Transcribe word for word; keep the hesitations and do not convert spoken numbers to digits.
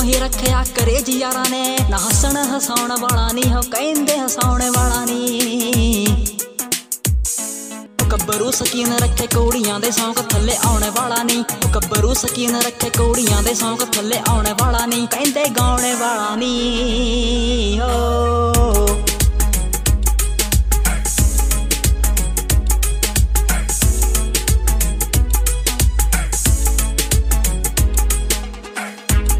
ਤੋਂ ਹੀ ਰੱਖਿਆ ਕਰੇਜ ਯਾਰਾਂ ਨੇ, ਨਾ ਹੱਸਣ ਹਸਾਉਣ ਵਾਲਾ ਨੀ ਹੋ ਕਹਿੰਦੇ ਹਸਾਉਣ ਵਾਲਾ ਨੀ। ਗੱਭਰੂ ਸਕੀਨ ਰੱਖੇ ਕੁੜੀਆਂ ਦੇ ਸ਼ੌਂਕ ਥੱਲੇ ਆਉਣ ਵਾਲਾ ਨੀ, ਗੱਭਰੂ ਸਕੀਨ ਰੱਖੇ ਕੁੜੀਆਂ ਦੇ ਸ਼ੌਂਕ ਥੱਲੇ ਆਉਣ ਵਾਲਾ ਨੀ, ਕਹਿੰਦੇ ਗਾਉਣ ਵਾਲਾ ਨੀ ਹੋ।